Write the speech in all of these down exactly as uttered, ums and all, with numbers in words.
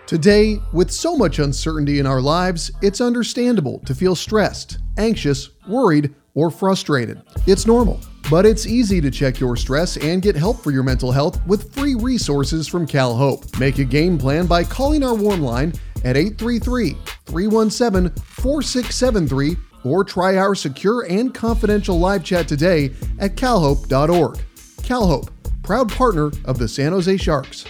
Today, with so much uncertainty in our lives, it's understandable to feel stressed, anxious, worried, or frustrated. It's normal, but it's easy to check your stress and get help for your mental health with free resources from CalHope. Make a game plan by calling our warm line at eight three three, three one seven, four six seven three or try our secure and confidential live chat today at cal hope dot org. CalHope, proud partner of the San Jose Sharks.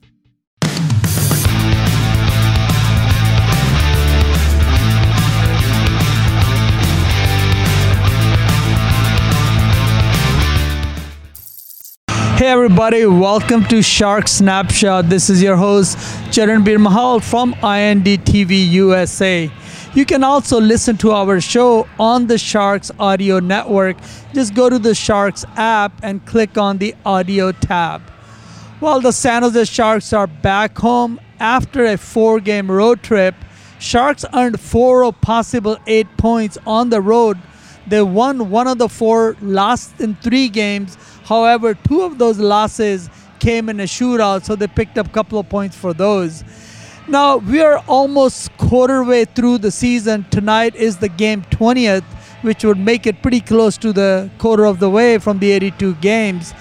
Hey everybody, welcome to Shark Snapshot. This is your host, Charanbir Mahal from I N D T V U S A. You can also listen to our show on the Sharks Audio Network. Just go to the Sharks app and click on the Audio tab. Well, the San Jose Sharks are back home after a four-game road trip. Sharks earned four of possible eight points on the road. They won one of the four, lost in three games. However, two of those losses came in a shootout, so they picked up a couple of points for those. Now, we are almost quarter way through the season. Tonight is the game twentieth, which would make it pretty close to the quarter of the way from the eighty-two games.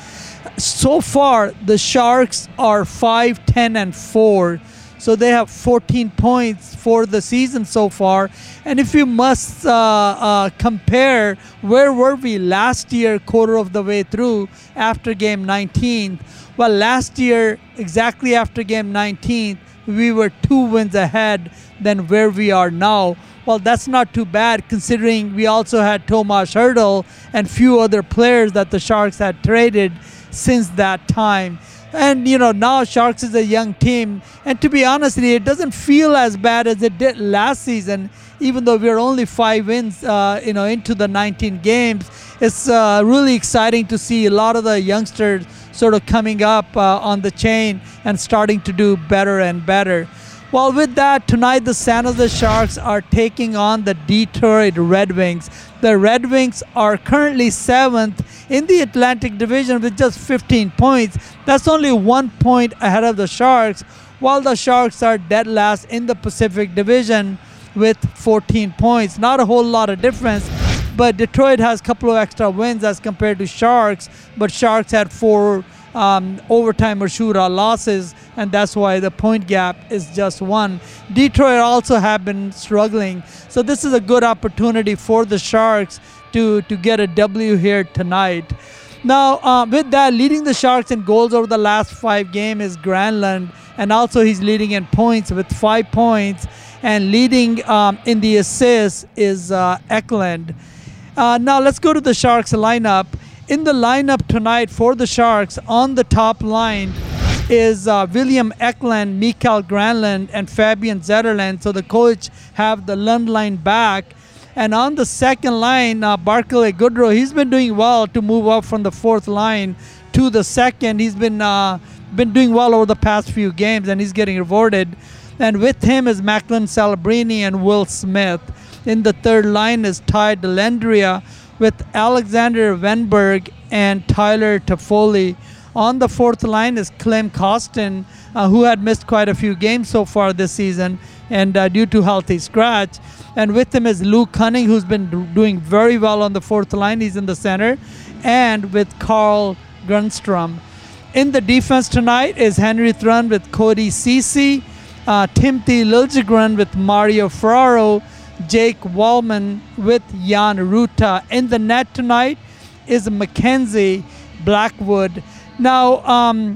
So far, the Sharks are five, ten, and four. So they have fourteen points for the season so far. And if you must uh, uh, compare, where were we last year, quarter of the way through, after game nineteen? Well, last year, exactly after game nineteen, we were two wins ahead than where we are now. Well, that's not too bad considering we also had Tomas Hertl and few other players that the Sharks had traded since that time. And, you know, now Sharks is a young team. And to be honest, it doesn't feel as bad as it did last season, even though we're only five wins, uh, you know, into the nineteen games. It's uh, really exciting to see a lot of the youngsters sort of coming up uh, on the chain and starting to do better and better. Well, with that, tonight the San Jose Sharks are taking on the Detroit Red Wings. The Red Wings are currently seventh in the Atlantic Division with just fifteen points. That's only one point ahead of the Sharks, while the Sharks are dead last in the Pacific Division with fourteen points. Not a whole lot of difference, but Detroit has a couple of extra wins as compared to Sharks, but Sharks had four um, overtime or shootout losses, and that's why the point gap is just one. Detroit also have been struggling, so this is a good opportunity for the Sharks to, to get a W here tonight. Now, um, with that, leading the Sharks in goals over the last five games is Granlund, and also he's leading in points with five points, and leading um, in the assists is uh, Eklund. Uh, now, let's go to the Sharks lineup. In the lineup tonight for the Sharks, on the top line is uh, William Eklund, Mikael Granlund, and Fabian Zetterlund. So the coach have the Lund line back. And on the second line, uh, Barclay Goodrow, he's been doing well to move up from the fourth line to the second. He's been uh, been doing well over the past few games, and he's getting rewarded. And with him is Macklin Celebrini and Will Smith. In the third line is Ty Dellandrea with Alexander Wenberg and Tyler Toffoli. On the fourth line is Clem Costin, uh, who had missed quite a few games so far this season, and uh, due to healthy scratch. And with him is Luke Cunning, who's been do- doing very well on the fourth line. He's in the center. And with Carl Grundstrom. In the defense tonight is Henry Thrun with Cody Ceci, uh, Timothy Liljegren with Mario Ferraro, Jake Wallman with Jan Ruta. In the net tonight is Mackenzie Blackwood. Now, um,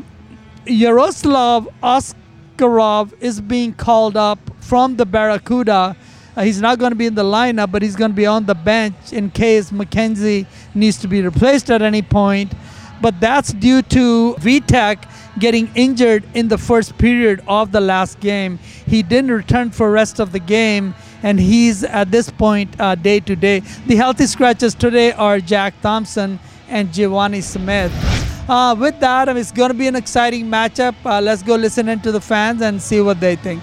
Yaroslav Oskarov is being called up from the Barracuda. Uh, he's not going to be in the lineup, but he's going to be on the bench in case Mackenzie needs to be replaced at any point. But that's due to Vitek getting injured in the first period of the last game. He didn't return for the rest of the game, and he's at this point uh, day to day. The healthy scratches today are Jack Thompson and Giovanni Smith. Uh, with that, it's going to be an exciting matchup. Uh, let's go listen in to the fans and see what they think.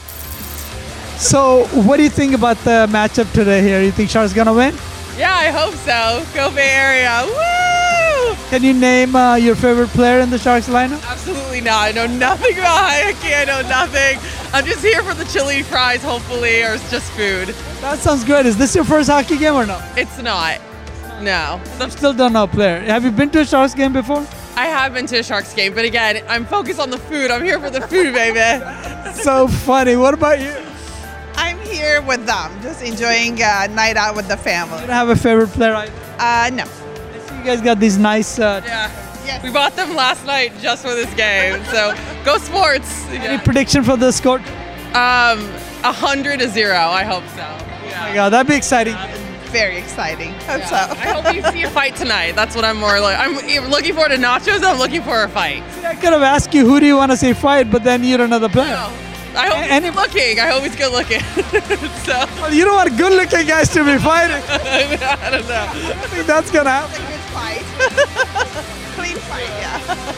So, what do you think about the matchup today here? You think Sharks going to win? Yeah, I hope so. Go Bay Area. Woo! Can you name uh, your favorite player in the Sharks lineup? Absolutely not. I know nothing about Hayeki. I know nothing. I'm just here for the chili fries, hopefully, or it's just food. That sounds good. Is this your first hockey game or no? It's not. No. I'm still don't know player. Have you been to a Sharks game before? I have been to a Sharks game, but again, I'm focused on the food. I'm here for the food, baby. So funny. What about you? I'm here with them, just enjoying a night out with the You family. don't have a favorite player? I Uh, no. see you guys got these nice. Uh, Yeah. Yes. We bought them last night just for this game. So go sports. Any Yeah. prediction for the score? Um, a hundred to zero. I hope so. Oh Yeah. my God, that'd be exciting. Very exciting. Hope Yeah. so. I hope you see a fight tonight. That's what I'm more like. I'm looking forward to nachos. And I'm looking for a fight. See, I could have asked you who do you want to see fight, but then you don't know the player. No. I hope he's Any- good looking. I hope he's good looking. so Well, you don't want good-looking guys to be fighting. I don't know. I think that's gonna happen. Good fight. Clean fight, yeah.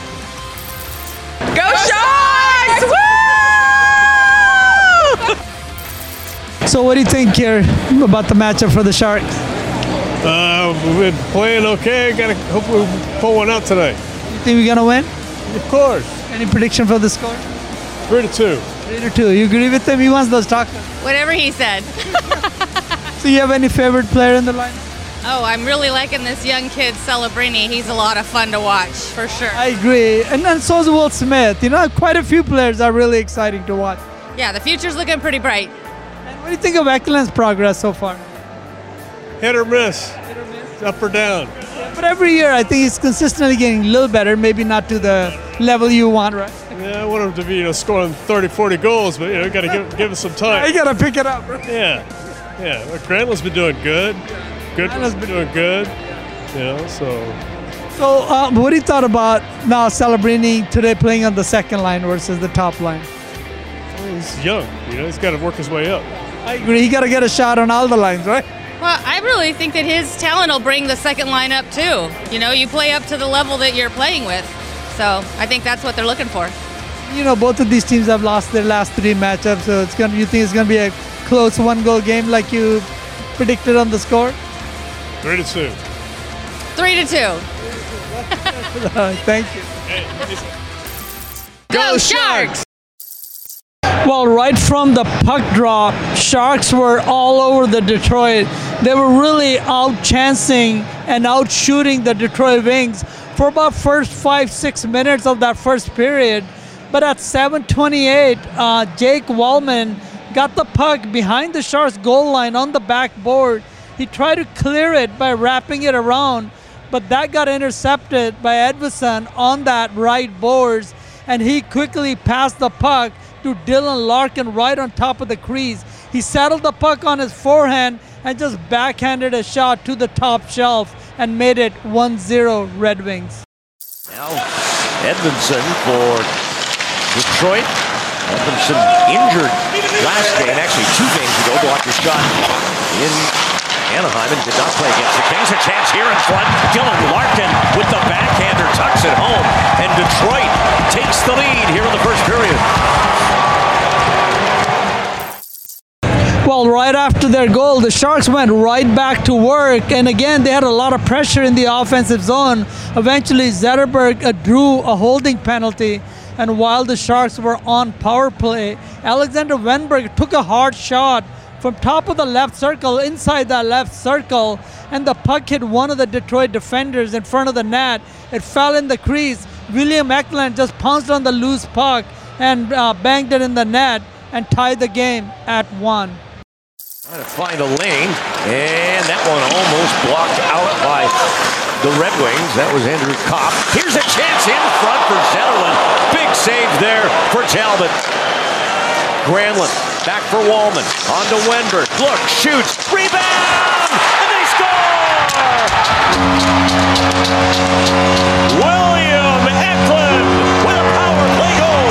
Go Sharks! Woo! So, what do you think here about the matchup for the Sharks? Uh, we've been playing okay. Gotta hope we pull one out tonight. You think we're gonna win? Of course. Any prediction for the score? Three to two. Three to two. You agree with him? He wants those tacos. Whatever he said. So, you have any favorite player in the lineup? Oh, I'm really liking this young kid, Celebrini. He's a lot of fun to watch, for sure. I agree, and then so is Will Smith. You know, quite a few players are really exciting to watch. Yeah, the future's looking pretty bright. And what do you think of Eklund's progress so far? Hit or miss. Up or down. But every year, I think he's consistently getting a little better. Maybe not to the level you want, right? Yeah, I want him to be, you know, scoring thirty, forty goals, but you know, gotta give give it some You time. gotta pick it up. Yeah, yeah. Well, Granlund's been doing good. Good. Granlund's been doing good. You know, so So, uh, what do you thought about now Celebrini today playing on the second line versus the top line? well, he's young. You know, he's got to work his way up. I agree. He gotta get a shot on all the lines, right? Well, I really think that his talent will bring the second line up too. You know, you play up to the level that you're playing with. So I think that's what they're looking for. You know, both of these teams have lost their last three matchups, so it's gonna. You think it's gonna be a close one-goal game like you predicted on the score? Three to two. Three to two. Uh, thank you. Go Sharks! Well, right from the puck drop, Sharks were all over the Detroit. They were really out-chancing and out-shooting the Detroit Wings for about first five, six minutes of that first period. But at seven twenty-eight, uh, Jake Wallman got the puck behind the Sharks goal line on the backboard. He tried to clear it by wrapping it around, but that got intercepted by Edvison on that right boards, and he quickly passed the puck to Dylan Larkin right on top of the crease. He settled the puck on his forehand and just backhanded a shot to the top shelf and made it one zero Red Wings. Now Edmondson for Detroit. Edmondson injured last game, actually two games ago, blocked a shot in Anaheim and did not play against the Kings. A chance here in front. Dylan Larkin with the backhander tucks it home, and Detroit takes the lead here in the first period. Well, right after their goal, the Sharks went right back to work, and again, they had a lot of pressure in the offensive zone. Eventually, Zetterberg uh, drew a holding penalty, and while the Sharks were on power play, Alexander Wenberg took a hard shot from top of the left circle, inside that left circle, and the puck hit one of the Detroit defenders in front of the net. It fell in the crease. William Eklund just pounced on the loose puck and uh, banged it in the net and tied the game at one. Trying to find a lane, and that one almost blocked out by the Red Wings. That was Andrew Kopp. Here's a chance in front for Zetterlund. Big save there for Talbot. Granlund back for Wallman. On to Wenberg. Look, shoots, rebound, and they score! William Eklund with a power play goal.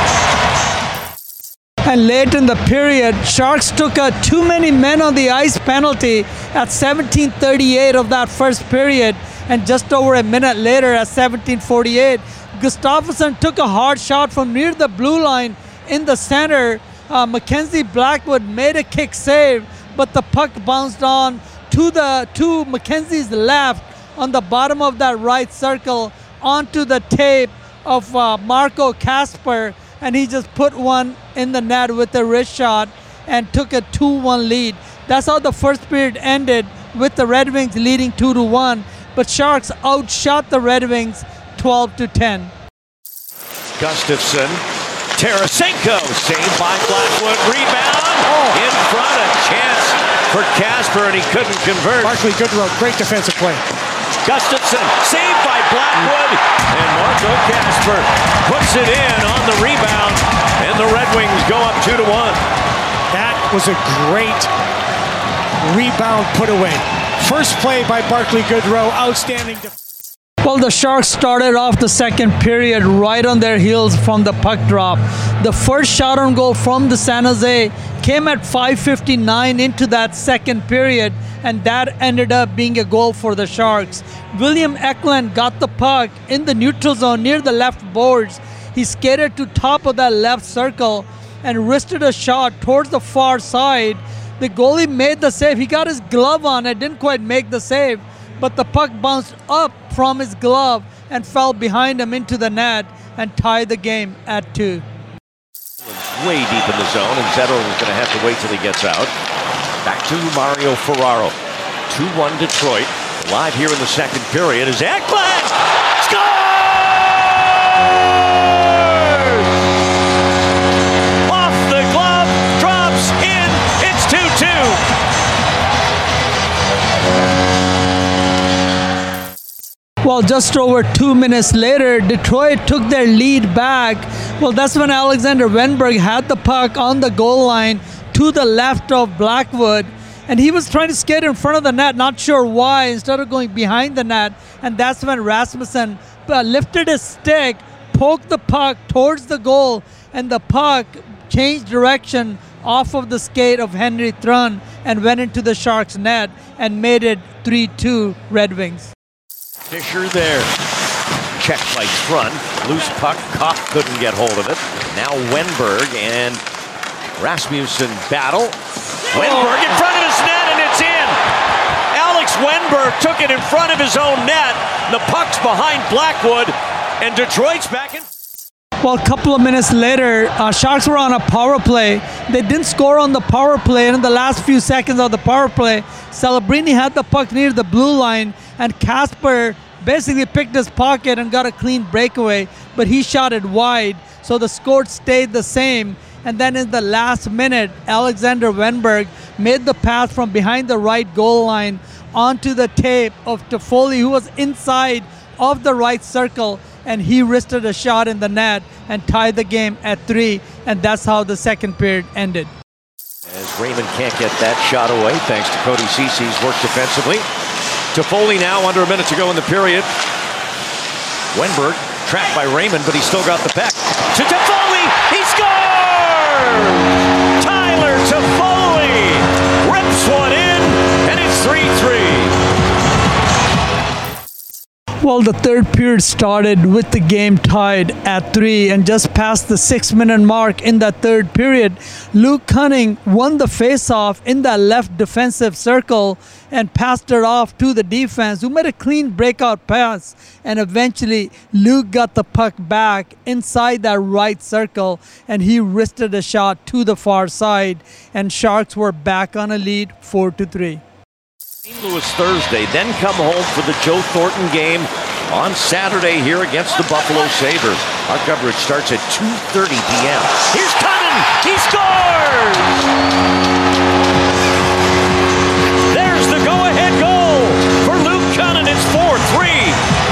And late in the period, Sharks took a too many men on the ice penalty at seventeen thirty-eight of that first period. And just over a minute later at seventeen forty-eight, Gustafsson took a hard shot from near the blue line in the center. Uh, Mackenzie Blackwood made a kick save, but the puck bounced on to the to Mackenzie's left on the bottom of that right circle onto the tape of uh, Marco Kasper. and he just put one in the net with a wrist shot and took a two one lead. That's how the first period ended, with the Red Wings leading two to one. But Sharks outshot the Red Wings twelve to ten. Gustafsson, Tarasenko, saved by Blackwood, rebound, oh. in front, a chance for Kasper, and he couldn't convert. Barclay Goodrow, great defensive play. Gustafsson, saved by Blackwood, and Marco Kasper puts it in on the rebound, and the Red Wings go up two to one. That was a great rebound put away. First play by Barclay Goodrow, outstanding defense. Well, the Sharks started off the second period right on their heels from the puck drop. The first shot on goal from the San Jose came at five fifty-nine into that second period, and that ended up being a goal for the Sharks. William Eklund got the puck in the neutral zone near the left boards. He skated to top of that left circle and wristed a shot towards the far side. The goalie made the save. He got his glove on. It didn't quite make the save, but the puck bounced up from his glove and fell behind him into the net and tied the game at two. Way deep in the zone, and Zetterlund is going to have to wait till he gets out. Back to Mario Ferraro. two one Detroit. Live here in the second period is Eklund! Scores! Off the glove, drops in. It's two two. Well, just over two minutes later, Detroit took their lead back. Well, that's when Alexander Wenberg had the puck on the goal line to the left of Blackwood, and he was trying to skate in front of the net, not sure why, instead of going behind the net. And that's when Rasmussen uh, lifted his stick, poked the puck towards the goal, and the puck changed direction off of the skate of Henry Thrun and went into the Sharks' net and made it three two Red Wings. Fisher there. Check by Thrun. Loose puck. Kopp couldn't get hold of it. Now Wenberg and Rasmussen battle. Wenberg in front of his net, and it's in. Alex Wenberg took it in front of his own net. The puck's behind Blackwood, and Detroit's back in. Well, a couple of minutes later, uh, Sharks were on a power play. They didn't score on the power play, and in the last few seconds of the power play, Celebrini had the puck near the blue line, and Kasper basically picked his pocket and got a clean breakaway, but he shot it wide, so the score stayed the same. And then in the last minute, Alexander Wenberg made the pass from behind the right goal line onto the tape of Toffoli, who was inside of the right circle, and he wristed a shot in the net and tied the game at three, and that's how the second period ended. As Raymond can't get that shot away, thanks to Cody Cece's work defensively. Toffoli now under a minute to go in the period. Wenberg trapped by Raymond, but he's still got the puck. To Toffoli, he scores! Tyler Toffoli rips one in, and it's three three. Well, the third period started with the game tied at three, and just past the six-minute mark in that third period, Luke Cunning won the face-off in that left defensive circle and passed it off to the defense, who made a clean breakout pass, and eventually Luke got the puck back inside that right circle, and he wristed a shot to the far side, and Sharks were back on a lead four to three. Saint Louis Thursday, then come home for the Joe Thornton game on Saturday here against the Buffalo Sabres. Our coverage starts at two thirty p.m. Here's Cunning! He scores! There's the go-ahead goal for Luke Cunning. It's four three.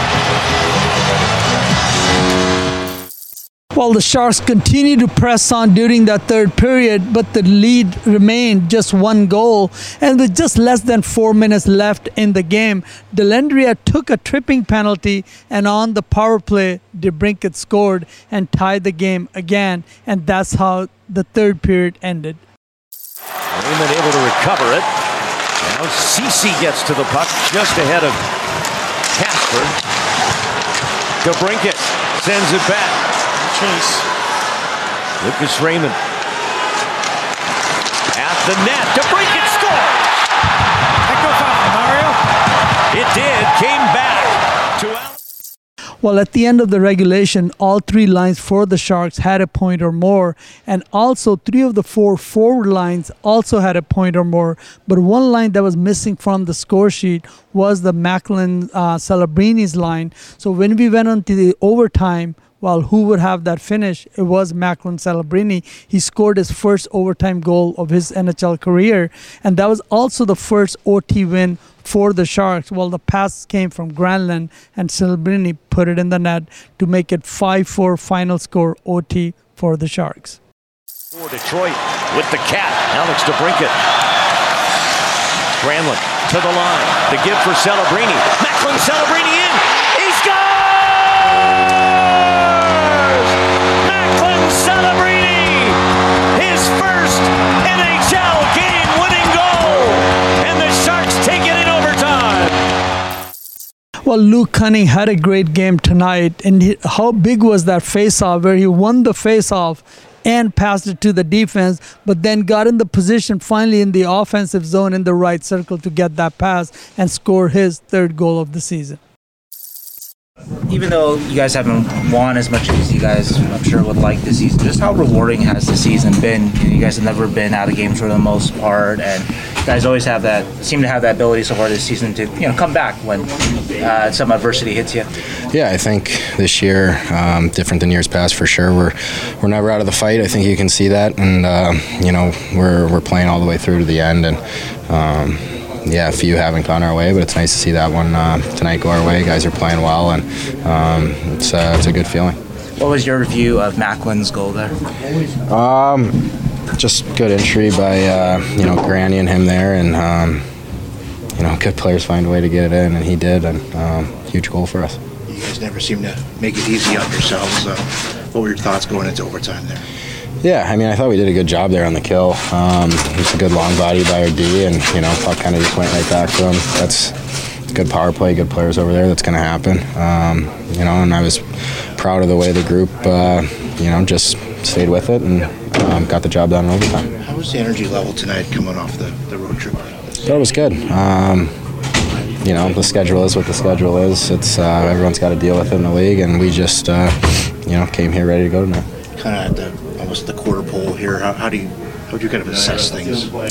Well, the Sharks continued to press on during that third period, but the lead remained just one goal. And with just less than four minutes left in the game, Dellandrea took a tripping penalty, and on the power play, DeBrincat scored and tied the game again. And that's how the third period ended. Raymond able to recover it. Now Cece gets to the puck just ahead of Kasper. DeBrincat sends it back. Chase. Lucas Raymond at the net. DeBrincat scores! That goes off Mario. It did. Came back to out. Well, at the end of the regulation, all three lines for the Sharks had a point or more, and also three of the four forward lines also had a point or more. But one line that was missing from the score sheet was the Macklin uh, Celebrini's line. So when we went on to the overtime, well, who would have that finish? It was Macklin Celebrini. He scored his first overtime goal of his N H L career, and that was also the first O T win for the Sharks. Well, the pass came from Granlund, and Celebrini put it in the net to make it five four final score O T for the Sharks. For Detroit with the cat, Alex DeBrincat. Granlund to the line. The give for Celebrini. Macklin Celebrini in. He scores! Macklin Celebrini, his first N H L game-winning goal, and the Sharks take it in overtime. Well, Luke Cunning had a great game tonight, and he, how big was that face-off where he won the face-off and passed it to the defense, but then got in the position finally in the offensive zone in the right circle to get that pass and score his third goal of the season. Even though you guys haven't won as much as you guys, I'm sure, would like this season, just how rewarding has the season been? You know, you guys have never been out of games for the most part, and you guys always have that, seem to have that ability so far this season to, you know, come back when uh, some adversity hits you. Yeah, I think this year, um, different than years past for sure. We're we're never out of the fight. I think you can see that, and uh, you know, we're we're playing all the way through to the end, and. Um, Yeah, a few haven't gone our way, but it's nice to see that one uh, tonight go our way. Guys are playing well, and um, it's, uh, it's a good feeling. What was your review of Macklin's goal there? Um, just good entry by uh, you know Granny and him there, and um, you know good players find a way to get it in, and he did, and um, huge goal for us. You guys never seem to make it easy on yourselves. Uh, what were your thoughts going into overtime there? Yeah, I mean, I thought we did a good job there on the kill. Um, it's a good long body by our D, and, you know, puck kind of just went right back to him. That's good power play, good players over there. That's going to happen. Um, you know, and I was proud of the way the group, uh, you know, just stayed with it and um, got the job done in overtime. How was the energy level tonight coming off the, the road trip? I thought it was good. Um, you know, the schedule is what the schedule is. It's uh, everyone's got to deal with it in the league, and we just, uh, you know, came here ready to go tonight. Kind of at the almost the quarter pole here. How, how do you how would you kind of assess things so far?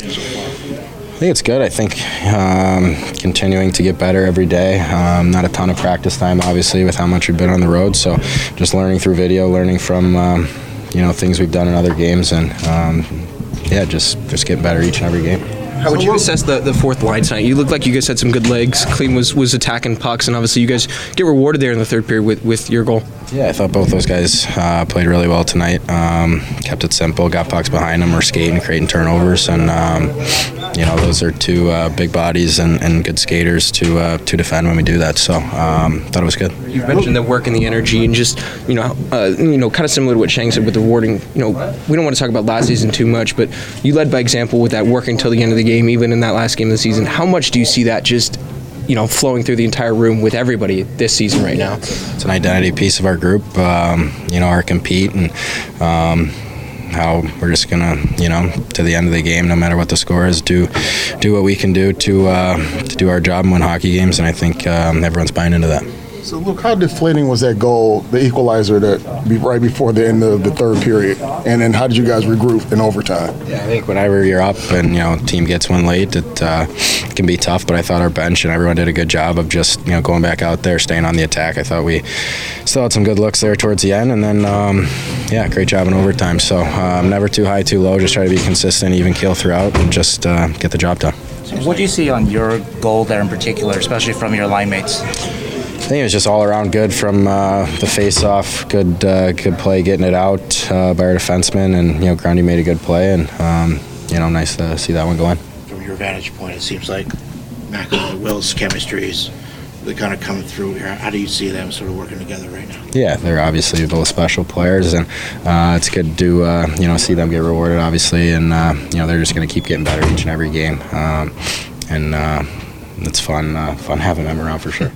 I think it's good. I think um, continuing to get better every day. Um, not a ton of practice time, obviously, with how much we've been on the road. So just learning through video, learning from um, you know things we've done in other games, and um, yeah, just just getting better each and every game. How would you assess the, the fourth line tonight? You looked like you guys had some good legs. Clean was, was attacking pucks, and obviously you guys get rewarded there in the third period with, with your goal. Yeah, I thought both those guys uh, played really well tonight. Um, kept it simple, got pucks behind them, were skating, creating turnovers, and um, you know those are two uh, big bodies and, and good skaters to uh, to defend when we do that. So um, thought it was good. You've mentioned the work and the energy, and just you know uh, you know kind of similar to what Shang said with the rewarding. You know we don't want to talk about last season too much, but you led by example with that working till the end of the game, even in that last game of the season. How much do you see that just you know flowing through the entire room with everybody this season right now? It's an identity piece of our group. Um, you know our compete and. Um, how we're just gonna, you know, to the end of the game, no matter what the score is, do do what we can do to uh, to do our job and win hockey games, and I think um, everyone's buying into that. So, look, how deflating was that goal, the equalizer, that be right before the end of the third period? And then how did you guys regroup in overtime? Yeah, I think whenever you're up and, you know, team gets one late, it uh, can be tough. But I thought our bench and everyone did a good job of just, you know, going back out there, staying on the attack. I thought we still had some good looks there towards the end. And then, um, yeah, great job in overtime. So um, never too high, too low. Just try to be consistent, even keel throughout, and just uh, get the job done. What do you see on your goal there in particular, especially from your line mates? I think it was just all around good from uh, the face-off, good uh, good play getting it out uh, by our defenseman, and you know Grundy made a good play, and um, you know nice to see that one go in. From your vantage point, it seems like Macklin and Will's chemistry is really kind of coming through here. How do you see them sort of working together right now? Yeah, they're obviously both special players, and uh, it's good to uh, you know see them get rewarded, obviously, and uh, you know they're just going to keep getting better each and every game, um, and uh, it's fun uh, fun having them around for sure.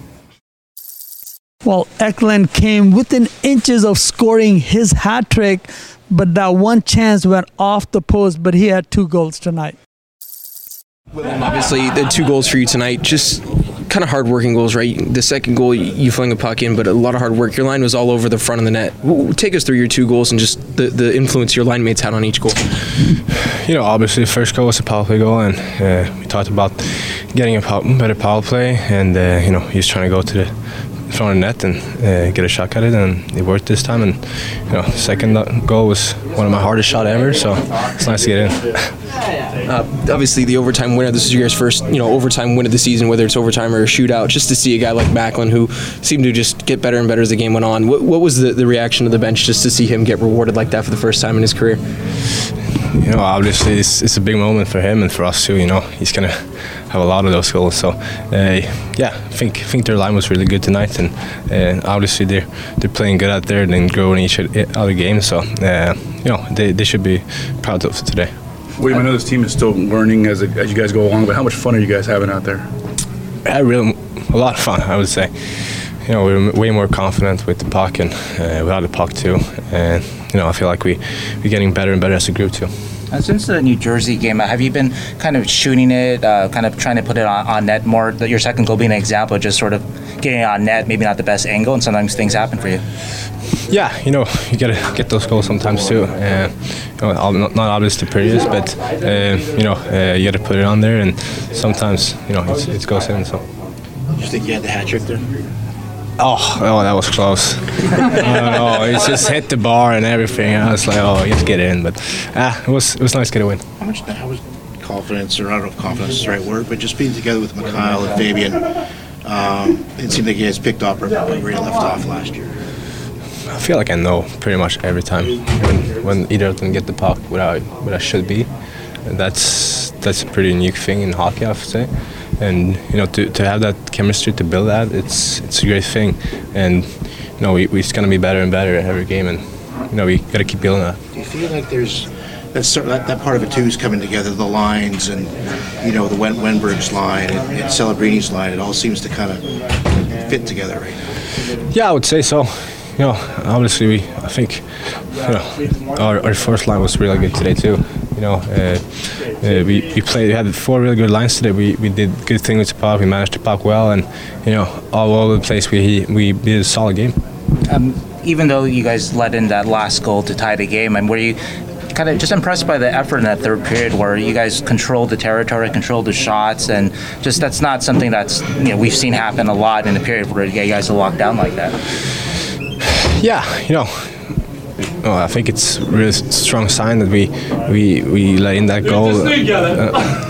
Well, Eklund came within inches of scoring his hat trick, but that one chance went off the post, but he had two goals tonight. Obviously, the two goals for you tonight. Just kind of hard-working goals, right? The second goal, you fling a puck in, but a lot of hard work. Your line was all over the front of the net. Take us through your two goals and just the, the influence your line mates had on each goal. You know, obviously the first goal was a power play goal, and uh, we talked about getting a power, better power play, and uh, you know, he's trying to go to the front of the net and uh, get a shot at it, and it worked this time. And you know, the second goal was one of my hardest shot ever, so it's nice to get in. Uh, obviously, the overtime winner. This is your guys' first, you know, overtime win of the season, whether it's overtime or a shootout. Just to see a guy like Macklin, who seemed to just get better and better as the game went on. What, what was the, the reaction of the bench just to see him get rewarded like that for the first time in his career? You know, obviously it's, it's a big moment for him and for us too. You know, he's gonna have a lot of those goals. So, uh, yeah, I think I think their line was really good tonight, and uh, obviously they're they're playing good out there and then growing each other game. So, uh, you know, they they should be proud of today. William, I know this team is still learning as, as you guys go along, but how much fun are you guys having out there? I really a lot of fun, I would say. You know, we're way more confident with the puck and uh, without the puck too. And you know, I feel like we we're getting better and better as a group too. Uh, since the New Jersey game, have you been kind of shooting it, uh, kind of trying to put it on, on net more? Your second goal being an example, just sort of getting it on net, maybe not the best angle, and sometimes things happen for you. Yeah, you know, you gotta get those goals sometimes too. Uh, you know, not, not always the prettiest, but uh, you know, uh, you gotta put it on there, and sometimes you know it's, it goes in. So. You think you had the hat trick there? Oh, oh, that was close. I don't know. It just hit the bar and everything. I was like, oh, you have to get in. But ah, it was it was nice to get a win. How much? How was confidence, or I don't know if confidence is the right word, but just being together with Mikhail and Fabian, um, it seemed like you guys picked up where you left off last year. I feel like I know pretty much every time when, when either of them get the puck where I, where I should be. And that's that's a pretty unique thing in hockey, I have to say. And you know, to, to have that chemistry, to build that, it's it's a great thing. And you know, we we're just gonna be better and better every game, and you know, we gotta keep building that. Do you feel like there's that's that, that part of it too is coming together, the lines, and you know, the Wen- Wenberg's line and, and Celebrini's line, it all seems to kind of fit together right now. Yeah, I would say so. You know, obviously we, I think, you know, our, our first line was really good today too. You know, uh, uh, we, we played, we had four really good lines today. We we did good things with the puck. We managed to puck well, and you know, all over the place we we did a solid game. Um, even though you guys let in that last goal to tie the game, and were you kind of just impressed by the effort in that third period where you guys controlled the territory, controlled the shots, and just that's not something that's, you know, we've seen happen a lot in the period where you guys are locked down like that. Yeah, you know, oh, I think it's a really strong sign that we we we let in that goal. Uh,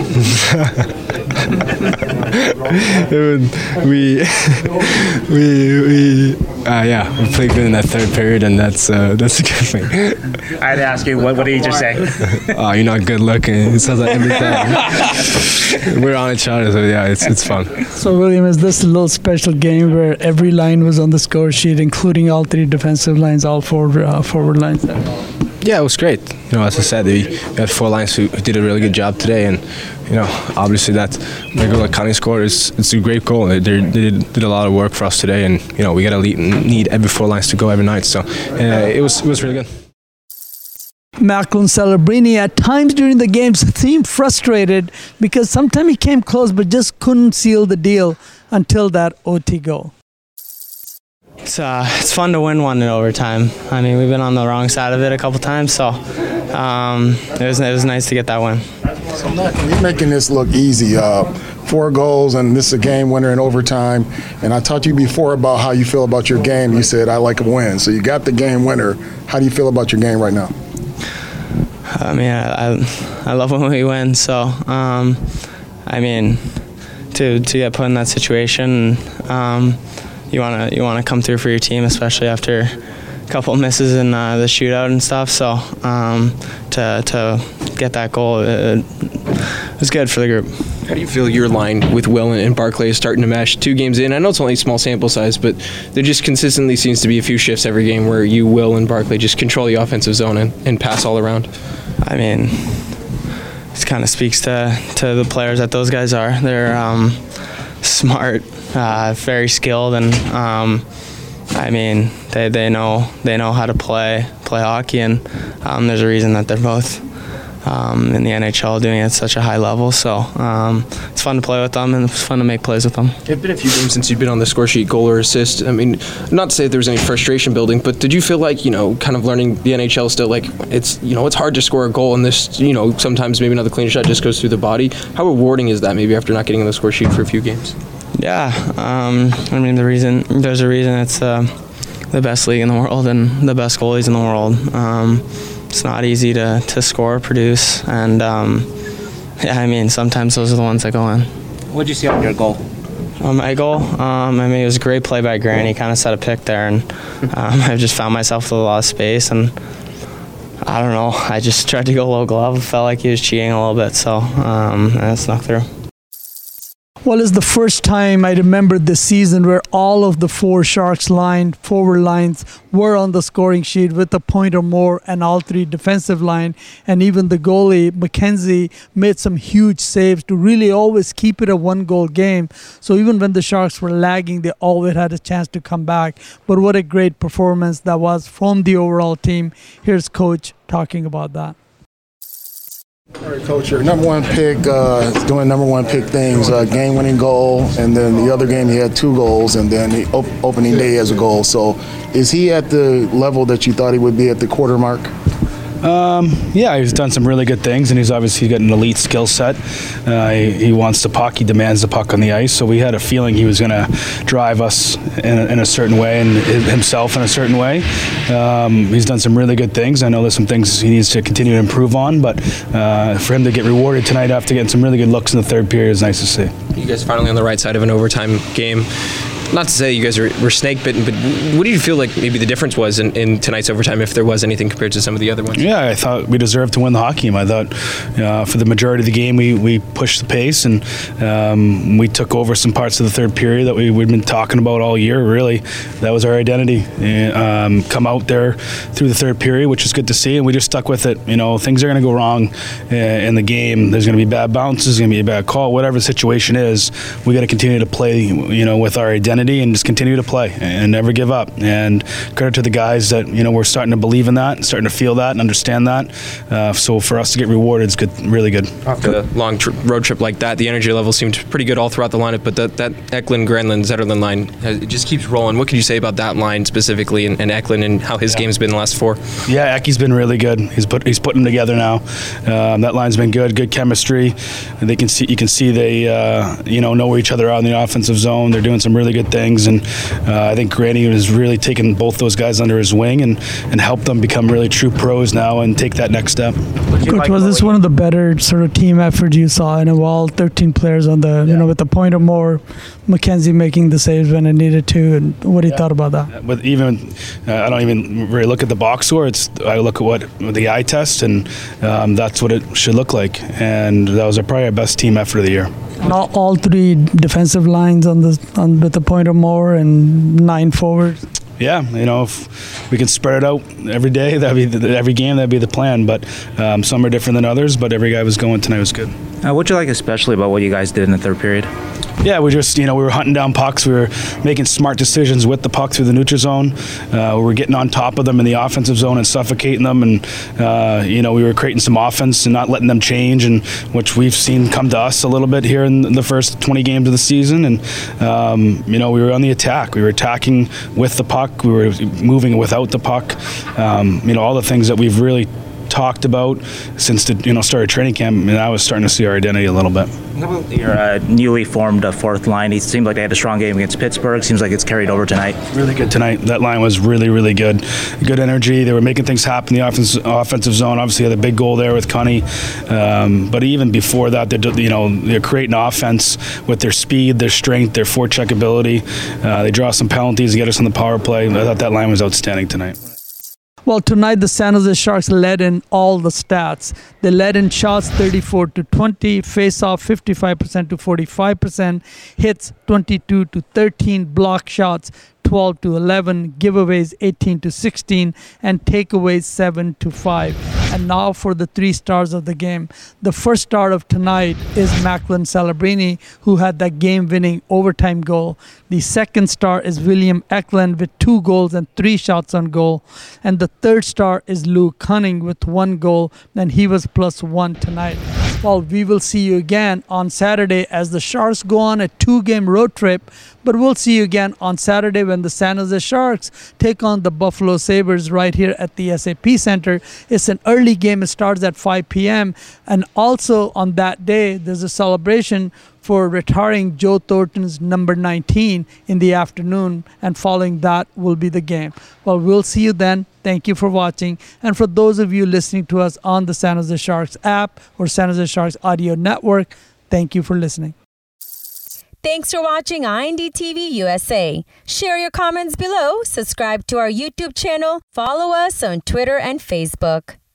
we we we uh, yeah, we played good in that third period, and that's uh, that's a good thing. I had to ask you, what, what did you just say? Oh, you're not good looking. It says that every time. We're on each other, so yeah, it's it's fun. So William, is this a little special game where every line was on the score sheet, including all three defensive lines, all four uh, forward lines? Yeah, it was great. You know, as I said, we, we had four lines who, who did a really good job today, and you know, obviously that the goal that Connie scored is it's a great goal. They, they did, did a lot of work for us today, and you know, we gotta lead, need every four lines to go every night. So uh, it was it was really good. Macklin Celebrini at times during the games seemed frustrated because sometimes he came close but just couldn't seal the deal until that O T goal. It's uh, it's fun to win one in overtime. I mean, we've been on the wrong side of it a couple times, so um, it was it was nice to get that win. So you're making this look easy. Uh, four goals, and this is a game winner in overtime. And I talked to you before about how you feel about your game. You said I like a win, so you got the game winner. How do you feel about your game right now? I mean, I I, I love when we win. So um, I mean, to to get put in that situation. Um, You wanna you wanna come through for your team, especially after a couple of misses in uh, the shootout and stuff. So um, to to get that goal, it, it was good for the group. How do you feel your line with Will and Barclay is starting to mesh? Two games in, I know it's only a small sample size, but there just consistently seems to be a few shifts every game where you, Will, and Barclay just control the offensive zone and, and pass all around. I mean, it kind of speaks to to the players that those guys are. They're um, smart. Uh, very skilled, and um, I mean they, they know they know how to play play hockey, and um, there's a reason that they're both um, in the N H L doing it at such a high level. So um, it's fun to play with them, and it's fun to make plays with them. It's been a few games since you've been on the score sheet, goal or assist. I mean, not to say that there was any frustration building, but did you feel like, you know, kind of learning the N H L still, like it's, you know, it's hard to score a goal in this, you know, sometimes maybe not the clean shot just goes through the body. How rewarding is that maybe after not getting on the score sheet for a few games? Yeah, um, I mean, the reason, there's a reason it's uh, the best league in the world and the best goalies in the world. Um, it's not easy to, to score, produce, and um, yeah, I mean, sometimes those are the ones that go in. What did you see on your goal? On my goal, um, I mean, it was a great play by Grant. He kind of set a pick there, and um, I just found myself with a lot of space, and I don't know, I just tried to go low glove. Felt like he was cheating a little bit, so um, and it snuck through. Well, it's the first time I remember this season where all of the four Sharks line, forward lines were on the scoring sheet with a point or more, and all three defensive line. And even the goalie, McKenzie, made some huge saves to really always keep it a one-goal game. So even when the Sharks were lagging, they always had a chance to come back. But what a great performance that was from the overall team. Here's Coach talking about that. All right, Coach, your number one pick, uh, doing number one pick things, uh, game-winning goal, and then the other game he had two goals, and then the op- opening day has a goal. So is he at the level that you thought he would be at the quarter mark? Um, yeah, he's done some really good things, and he's obviously got an elite skill set. Uh, he, he wants the puck. He demands the puck on the ice. So we had a feeling he was going to drive us in a, in a certain way and himself in a certain way. Um, he's done some really good things. I know there's some things he needs to continue to improve on, but uh, for him to get rewarded tonight after getting some really good looks in the third period is nice to see. You guys finally on the right side of an overtime game. Not to say you guys were, were snake bitten, but what do you feel like maybe the difference was in, in tonight's overtime, if there was anything compared to some of the other ones? Yeah, I thought we deserved to win the hockey game. I thought uh, for the majority of the game we, we pushed the pace, and um, we took over some parts of the third period that we, we'd been talking about all year, really. That was our identity. Um, come out there through the third period, which is good to see, and we just stuck with it. You know, things are going to go wrong uh, in the game. There's going to be bad bounces, there's going to be a bad call, whatever the situation is. We got to continue to play, you know, with our identity and just continue to play and never give up. And credit to the guys that, you know, we're starting to believe in that, starting to feel that and understand that. Uh, so for us to get rewarded is good, really good. After a long tr- road trip like that, the energy level seemed pretty good all throughout the lineup, but that, that Eklund, Granlund, Zetterlund line, it just keeps rolling. What can you say about that line specifically, and, and Eklund and how his yeah. game's been the last four? Yeah, Eki's been really good. He's put he's putting them together now. Um, that line's been good, good chemistry. And they can see you can see they uh, you know know where each other are in the offensive zone. They're doing some really good things. And uh, I think Granny has really taken both those guys under his wing and, and helped them become really true pros now and take that next step. Coach, was this one of the better sort of team efforts you saw in a while? thirteen players on the, yeah. you know, with the point or more, McKenzie making the saves when it needed to, and what do you yeah. thought about that? But even, uh, I don't even really look at the box score. It's I look at what the eye test, and um, that's what it should look like. And that was our, probably our best team effort of the year. And all, all three defensive lines on the on with the point or more, and nine forwards. Yeah, you know, if we can spread it out every day, that'd be the, every game, that'd be the plan. But um, some are different than others. But every guy was going tonight was good. Uh, what'd you like especially about what you guys did in the third period? Yeah, we just, you know, we were hunting down pucks. We were making smart decisions with the puck through the neutral zone. Uh, we were getting on top of them in the offensive zone and suffocating them. And, uh, you know, we were creating some offense and not letting them change, and which we've seen come to us a little bit here in the first twenty games of the season. And, um, you know, we were on the attack. We were attacking with the puck. We were moving without the puck. Um, you know, all the things that we've really talked about since the you know started training camp, and I was starting to see our identity a little bit. Your uh, newly formed uh, fourth line, it seemed like they had a strong game against Pittsburgh. Seems like it's carried over tonight. Really good tonight. That line was really, really good. Good energy. They were making things happen in the offense, offensive zone. Obviously, had a big goal there with Cunny. Um, but even before that, they're, you know, they're creating offense with their speed, their strength, their forecheck ability. Uh, they draw some penalties to get us on the power play. I thought that line was outstanding tonight. Well, tonight the San Jose Sharks led in all the stats. They led in shots thirty-four to twenty, face-off fifty-five percent to forty-five percent, hits twenty-two to thirteen, block shots twelve to eleven, giveaways eighteen to sixteen, and takeaways seven to five. And now for the three stars of the game. The first star of tonight is Macklin Celebrini, who had that game-winning overtime goal. The second star is William Eklund with two goals and three shots on goal. And the third star is Lou Cunning with one goal, and he was plus one tonight. Well, we will see you again on Saturday as the Sharks go on a two-game road trip. But we'll see you again on Saturday when the San Jose Sharks take on the Buffalo Sabres right here at the S A P Center. It's an early game. It starts at five p.m. And also on that day, there's a celebration for retiring Joe Thornton's number nineteen in the afternoon. And following that will be the game. Well, we'll see you then. Thank you for watching. And for those of you listening to us on the San Jose Sharks app or San Jose Sharks audio network, thank you for listening. Thanks for watching I N D T V U S A. Share your comments below, subscribe to our YouTube channel, follow us on Twitter and Facebook.